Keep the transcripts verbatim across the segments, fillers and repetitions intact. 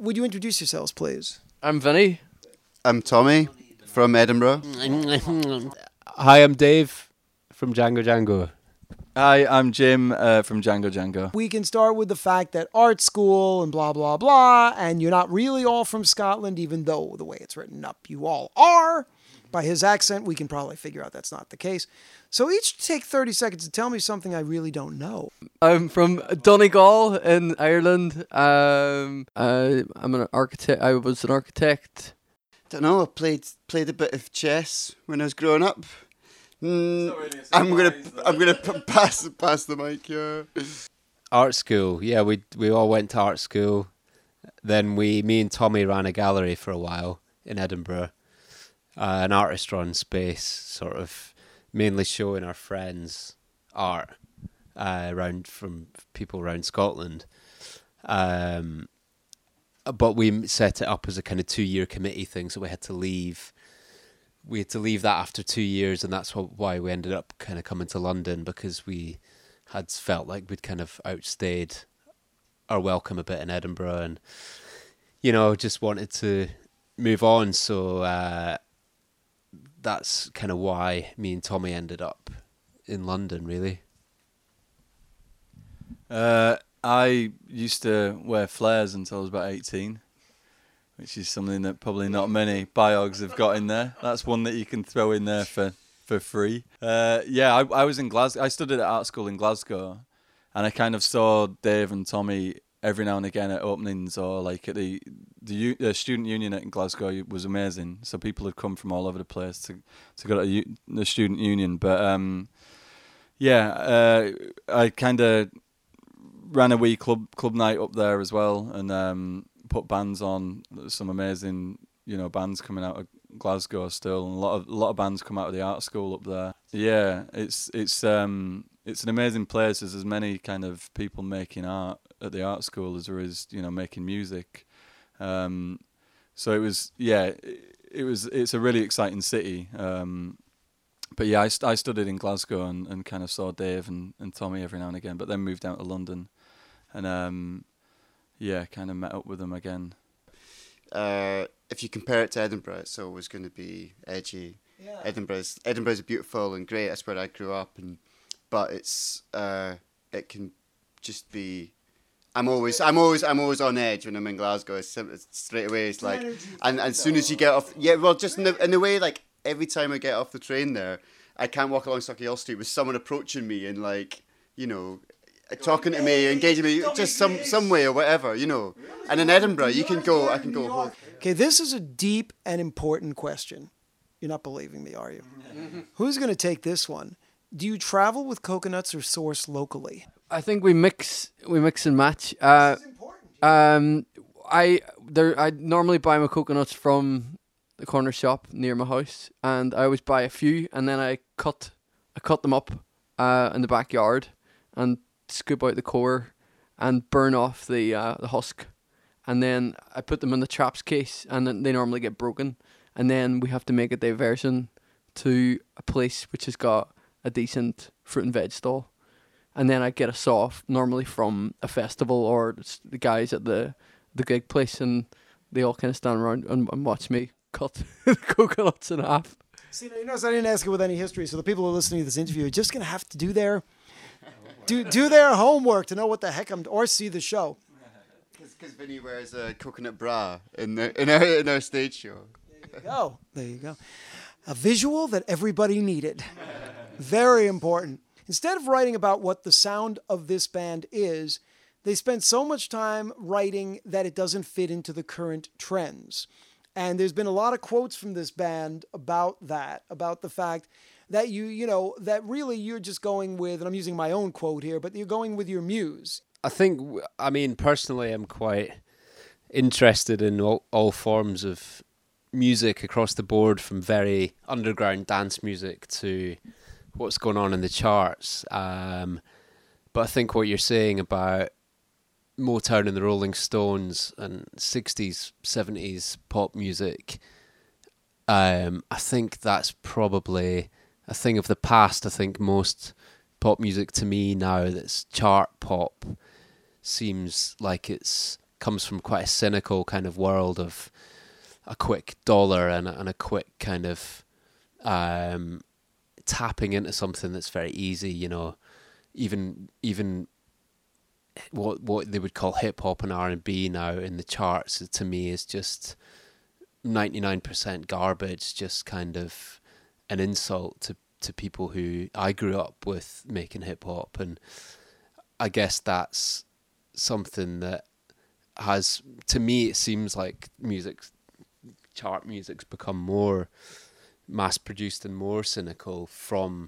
would you introduce yourselves, please? I'm Vinny. I'm Tommy from Edinburgh. Hi, I'm Dave from Django Django. Hi, I'm Jim uh, from Django Django. We can start with the fact that art school and blah, blah, blah, and you're not really all from Scotland, even though the way it's written up, you all are. By his accent, we can probably figure out that's not the case. So each take thirty seconds to tell me something I really don't know. I'm from Donegal in Ireland. Um, uh, I'm an architect. I was an architect. Don't know. I played played a bit of chess when I was growing up. Mm, really I'm gonna I'm gonna p- pass pass the mic here. Art school, yeah, we we all went to art school. Then we, me and Tommy, ran a gallery for a while in Edinburgh, uh, an artist-run space, sort of mainly showing our friends' art uh, around from people around Scotland. Um, but we set it up as a kind of two-year committee thing, so we had to leave. We had to leave that after two years, and that's what, why we ended up kind of coming to London, because we had felt like we'd kind of outstayed our welcome a bit in Edinburgh, and, you know, just wanted to move on. So uh, that's kind of why me and Tommy ended up in London, really. Uh, I used to wear flares until I was about eighteen. Which is something that probably not many biogs have got in there. That's one that you can throw in there for, for free. Uh, yeah, I, I was in Glasgow. I studied at art school in Glasgow, and I kind of saw Dave and Tommy every now and again at openings, or like at the the, U, the student union in Glasgow was amazing. So people had come from all over the place to to go to U, the student union. But um, yeah, uh, I kind of ran a wee club club night up there as well, and um, put bands on. There's some amazing, you know, bands coming out of Glasgow still, and a lot of a lot of bands come out of the art school up there. Yeah, it's it's um it's an amazing place. There's as many kind of people making art at the art school as there is, you know, making music. Um, so it was yeah, it, it was it's a really exciting city. Um, but yeah, I, st- I studied in Glasgow and, and kind of saw Dave and, and Tommy every now and again, but then moved down to London, and um. Yeah, kind of met up with them again. Uh, if you compare it to Edinburgh, it's always going to be edgy. Yeah. Edinburgh's Edinburgh's beautiful and great. That's where I grew up, and but it's uh, it can just be. I'm always I'm always I'm always on edge when I'm in Glasgow. It's, it's straight away. It's like, and as soon as you get off, yeah, well, just in the in the way, like every time I get off the train there, I can't walk along Sauchiehall Street with someone approaching me and like, you know, talking to me, engaging me, just some some way or whatever, you know. And in Edinburgh, you can go, I can go home. Okay, this is a deep and important question. You're not believing me, are you? Who's going to take this one? Do you travel with coconuts or source locally? I think we mix we mix and match. Uh, This is important. um, I there I normally buy my coconuts from the corner shop near my house, and I always buy a few, and then I cut I cut them up uh, in the backyard and scoop out the core and burn off the uh, the husk, and then I put them in the traps case, and then they normally get broken, and then we have to make a diversion to a place which has got a decent fruit and veg stall, and then I get a saw off normally from a festival or the guys at the the gig place, and they all kind of stand around and, and watch me cut the coconuts in half. See, now you notice I didn't ask you with any history, so the people who are listening to this interview are just going to have to do their do do their homework to know what the heck I'm, or see the show. Because Vinny wears a coconut bra in the in our in our stage show. There you go. There you go. A visual that everybody needed. Very important. Instead of writing about what the sound of this band is, they spend so much time writing that it doesn't fit into the current trends. And there's been a lot of quotes from this band about that, about the fact that you, you know, that really you're just going with, and I'm using my own quote here, but you're going with your muse. I think, I mean, personally, I'm quite interested in all, all forms of music across the board, from very underground dance music to what's going on in the charts. Um, but I think what you're saying about Motown and the Rolling Stones and sixties, seventies pop music, um, I think that's probably a thing of the past. I think most pop music to me now that's chart pop seems like it's comes from quite a cynical kind of world of a quick dollar and a, and a quick kind of um, tapping into something that's very easy. You know, even even what what they would call hip hop and R and B now in the charts, to me, is just ninety-nine percent garbage. Just kind of an insult to to people who I grew up with making hip hop, and I guess that's something that has, to me, it seems like music, chart music's become more mass produced and more cynical from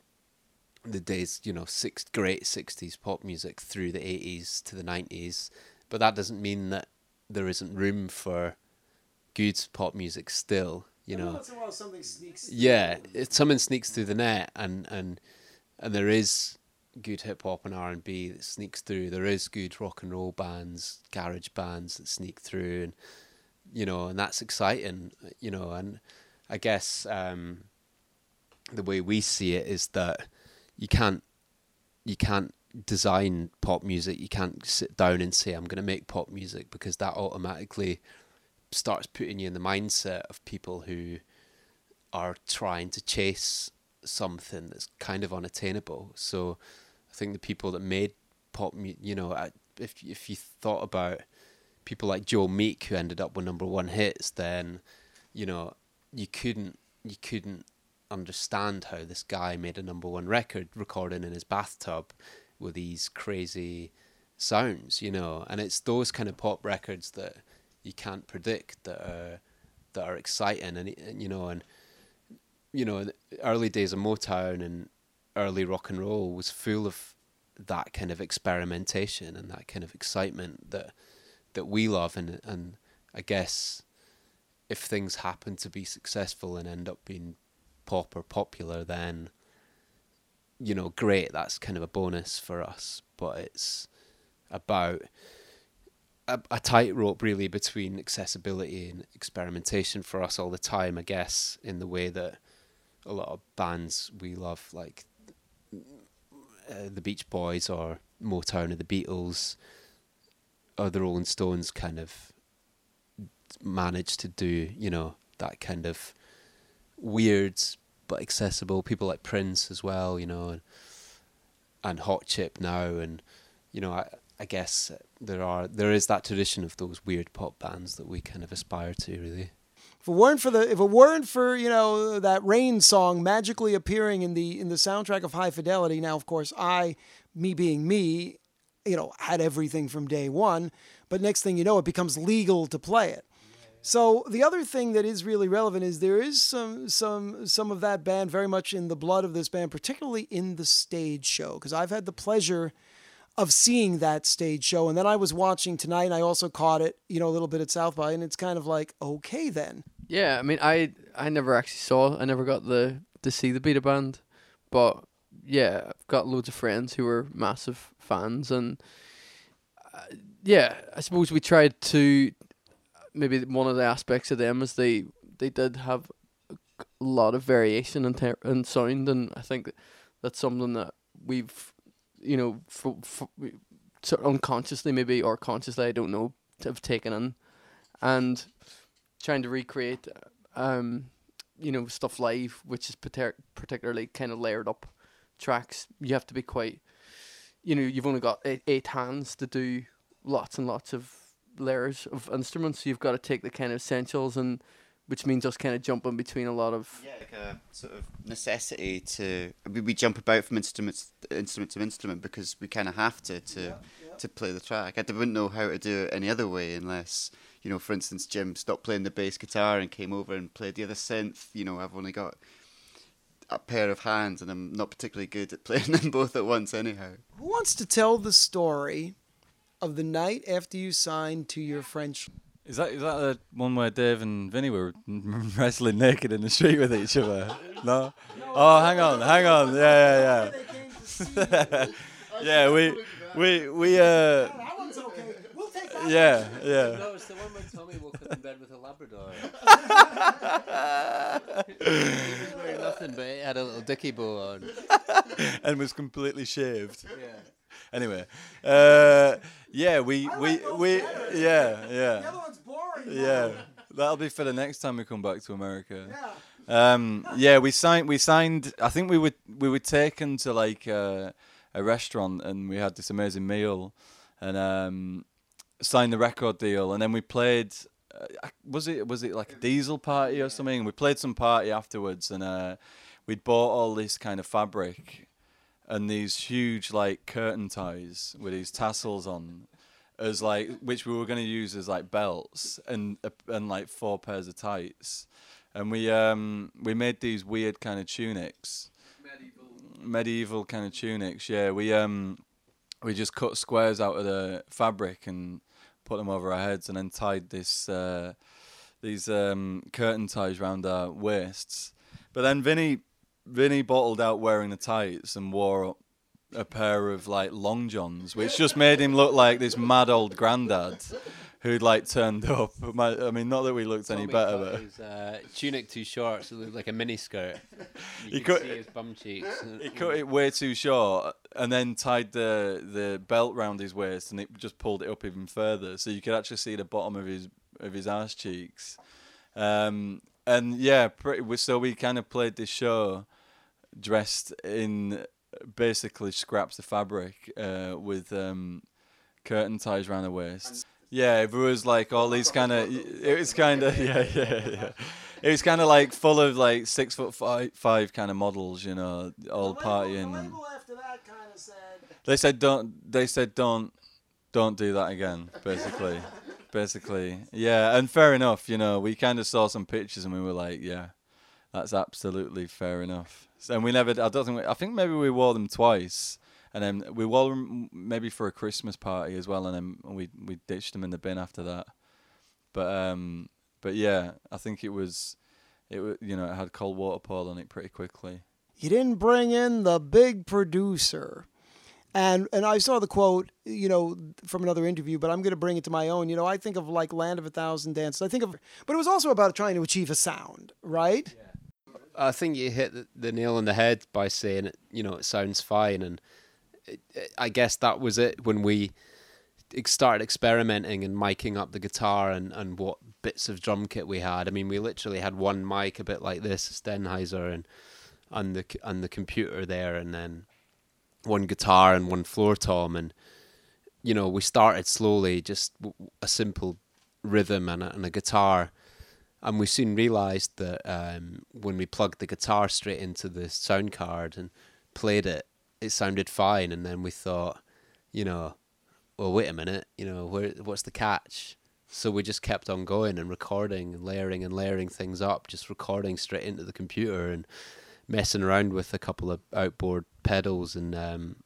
the days, you know, six great sixties pop music through the eighties to the nineties. But that doesn't mean that there isn't room for good pop music still, you know. Once in a while something sneaks through. Yeah, it, something sneaks through the net, and and and there is good hip hop and R and B that sneaks through. There is good rock and roll bands, garage bands that sneak through, and you know, and that's exciting, you know. And I guess um, the way we see it is that you can't you can't design pop music. You can't sit down and say, I'm going to make pop music, because that automatically starts putting you in the mindset of people who are trying to chase something that's kind of unattainable. So I think the people that made pop music, you know, if if you thought about people like Joe Meek, who ended up with number one hits, then, you know, you couldn't you couldn't understand how this guy made a number one record recording in his bathtub with these crazy sounds, you know. And it's those kind of pop records that you can't predict that are that are exciting, and, and you know, and you know, in the early days of Motown and early rock and roll was full of that kind of experimentation and that kind of excitement that that we love. And and I guess if things happen to be successful and end up being pop or popular, then, you know, great, that's kind of a bonus for us. But it's about a, a tightrope really between accessibility and experimentation for us all the time, I guess, in the way that a lot of bands we love, like uh, the Beach Boys or Motown or the Beatles or the Rolling Stones, kind of managed to do, you know, that kind of weird but accessible. People like Prince as well, you know, and, and Hot Chip now, and you know, I I guess there are there is that tradition of those weird pop bands that we kind of aspire to, really. If it weren't for the, if it weren't for, you know, that Rain song magically appearing in the in the soundtrack of High Fidelity. Now, of course, I, me being me, you know, had everything from day one. But next thing you know, it becomes legal to play it. So the other thing that is really relevant is there is some some some of that band very much in the blood of this band, particularly in the stage show, because I've had the pleasure of seeing that stage show, and then I was watching tonight, and I also caught it, you know, a little bit at South by, and it's kind of like, okay then. Yeah, I mean, I I never actually saw, I never got the to see the Beta Band, but yeah, I've got loads of friends who are massive fans, and uh, yeah, I suppose we tried to, maybe one of the aspects of them is they they did have a lot of variation in, ter- in sound, and I think that's something that we've, you know, for, for, sort of unconsciously maybe, or consciously, I don't know, have taken in, and trying to recreate, um, you know, stuff live, which is pater- particularly kind of layered up tracks. You have to be quite, you know, you've only got eight, eight hands to do lots and lots of layers of instruments. So you've got to take the kind of essentials, and which means just kind of jumping between a lot of Yeah, like a sort of necessity to we, we jump about from instruments instrument to instrument because we kind of have to to Yeah, yeah. to play the track. I wouldn't know how to do it any other way unless, you know, for instance, Jim stopped playing the bass guitar and came over and played the other synth. You know, I've only got a pair of hands and I'm not particularly good at playing them both at once anyhow. Who wants to tell the story of the night after you signed to your French? Is that is that the one where Dave and Vinny were wrestling naked in the street with each other? No? Oh, hang on, hang on. Yeah, yeah, yeah. Yeah, we we we uh That one's okay. We'll take that. yeah, yeah. No, it's the one when Tommy woke up in bed with a Labrador. He was wearing nothing, but he had a little dicky bow on. And was completely shaved. Yeah. Anyway, uh, yeah, we I we like those we better. yeah The yeah other one's boring. yeah. That'll be for the next time we come back to America. Yeah. Um, yeah, we signed. We signed. I think we were we were taken to like uh, a restaurant, and we had this amazing meal, and um, signed the record deal, and then we played. Uh, was it was it like a diesel party or something? We played some party afterwards, and uh, we'd bought all this kind of fabric, and these huge like curtain ties with these tassels on, as like which we were going to use as like belts, and uh, and like four pairs of tights. And we um we made these weird kind of tunics, medieval, medieval kind of tunics. Yeah, we um we just cut squares out of the fabric and put them over our heads, and then tied this uh, these um curtain ties around our waists. But then Vinny Vinny bottled out wearing the tights and wore a pair of like long johns, which just made him look like this mad old granddad who'd like turned up. I mean, not that we looked any Tommy better, cut but his uh, tunic too short, so it looked like a mini skirt. You He could cut- see his bum cheeks. he cut it way too short, and then tied the the belt round his waist, and it just pulled it up even further, so you could actually see the bottom of his of his ass cheeks. Um, and yeah, pretty. So we kind of played this show dressed in basically scraps of fabric uh, with um, curtain ties around the waist. Yeah, it was like all these kind of. It was kind of yeah, yeah, yeah. It was kind of like full of like six foot five, five kind of models, you know, all The partying. label, the and label after that kind of said. They said don't. They said don't. Don't do that again. Basically, basically, yeah. And fair enough, you know. We kind of saw some pictures and we were like, yeah, that's absolutely fair enough. And we never. I don't think. We, I think maybe we wore them twice. And then we wore them maybe for a Christmas party as well, and then we we ditched them in the bin after that. But um, but yeah, I think it was, it was you know it had cold water poured on it pretty quickly. You didn't bring in the big producer. And and I saw the quote, you know, from another interview, but I'm going to bring it to my own. You know, I think of like Land of a Thousand Dances. I think of, but it was also about trying to achieve a sound, right? Yeah. I think you hit the, the nail on the head by saying it. You know, it sounds fine, and it, it, I guess that was it when we started experimenting and miking up the guitar and, and what bits of drum kit we had. I mean, we literally had one mic a bit like this, Sennheiser, and and the and the computer there, and then one guitar and one floor tom, and you know we started slowly, just a simple rhythm and a, and a guitar, and we soon realized that um, when we plugged the guitar straight into the sound card and played it, it sounded fine. And then we thought, you know, well, wait a minute, you know, where what's the catch? So we just kept on going and recording and layering and layering things up, just recording straight into the computer and messing around with a couple of outboard pedals and um,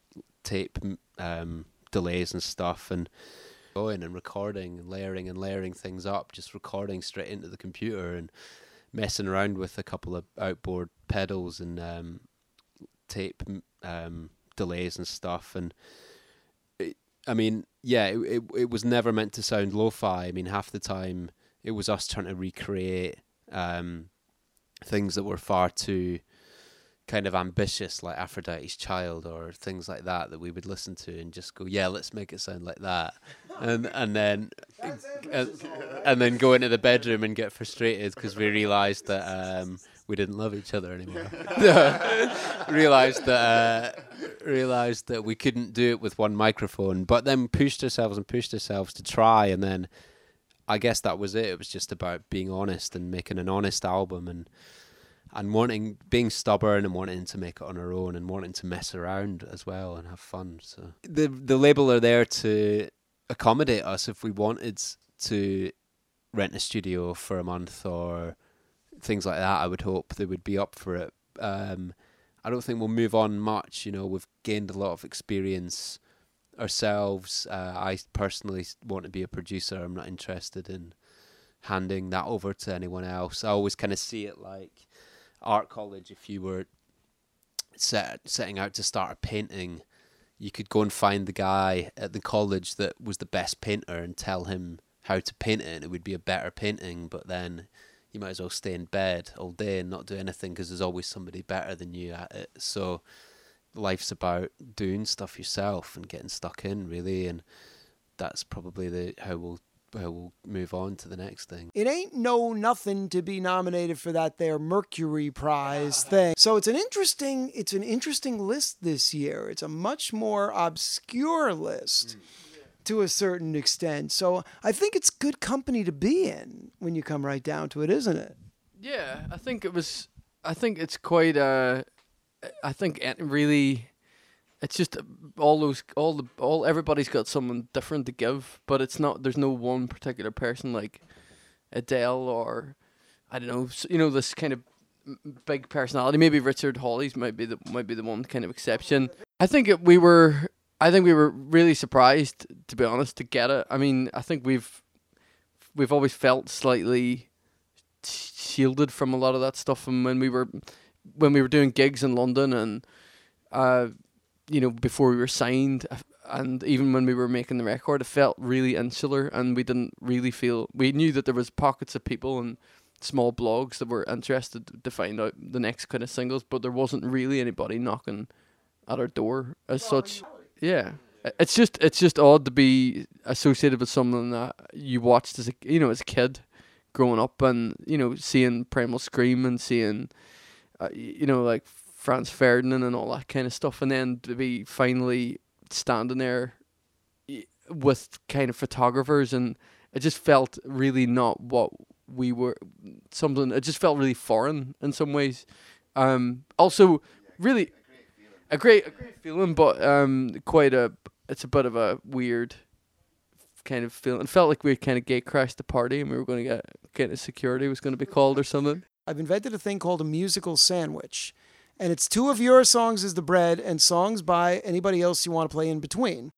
tape um, delays and stuff, and going and recording and layering and layering things up, just recording straight into the computer and messing around with a couple of outboard pedals and um, tape um, delays and stuff. And it, I mean, yeah, it, it it was never meant to sound lo-fi. I mean, half the time it was us trying to recreate um, things that were far too kind of ambitious, like Aphrodite's Child or things like that, that we would listen to and just go, yeah, let's make it sound like that. And and then and, and then go into the bedroom and get frustrated because we realised that um, we didn't love each other anymore. realised that uh, realised that we couldn't do it with one microphone, but then pushed ourselves and pushed ourselves to try, and then I guess that was it. It was just about being honest and making an honest album, and and wanting, being stubborn and wanting to make it on our own and wanting to mess around as well and have fun. So the the label are there to accommodate us if we wanted to rent a studio for a month or things like that. I would hope they would be up for it. Um, I don't think we'll move on much. You know, we've gained a lot of experience ourselves. Uh, I personally want to be a producer. I'm not interested in handing that over to anyone else. I always kind of see it like art college. If you were set, setting out to start a painting, you could go and find the guy at the college that was the best painter and tell him how to paint it, and it would be a better painting. But then you might as well stay in bed all day and not do anything because there's always somebody better than you at it. So life's about doing stuff yourself and getting stuck in, really, and that's probably the how we'll how we'll move on to the next thing. It ain't no nothing to be nominated for that there Mercury Prize thing. So it's an interesting it's an interesting list this year. It's a much more obscure list mm. to a certain extent. So I think it's good company to be in when you come right down to it, isn't it? Yeah, I think it was I think it's quite uh I think it really it's just all those, all the, all everybody's got something different to give, but it's not. There's no one particular person like Adele or I don't know. You know, this kind of big personality. Maybe Richard Hawley's might be the might be the one kind of exception. I think it, we were. I think we were really surprised, to be honest, to get it. I mean, I think we've we've always felt slightly shielded from a lot of that stuff, and when we were when we were doing gigs in London and. Uh, you know, before we were signed, and even when we were making the record, it felt really insular, and we didn't really feel. We knew that there was pockets of people and small blogs that were interested to find out the next kind of singles, but there wasn't really anybody knocking at our door as such. Yeah, it's just it's just odd to be associated with something that you watched as a you know as a kid, growing up, and you know seeing Primal Scream and seeing, uh, you know like. Franz Ferdinand and all that kind of stuff, and then to be finally standing there with kind of photographers, and it just felt really not what we were. Something it just felt really foreign in some ways. Um, also, really a great, a great feeling, but um, quite a. It's a bit of a weird kind of feeling. It felt like we kind of gate crashed the party, and we were going to get kind of security was going to be called or something. I've invented a thing called a musical sandwich. And it's two of your songs as the bread and songs by anybody else you want to play in between.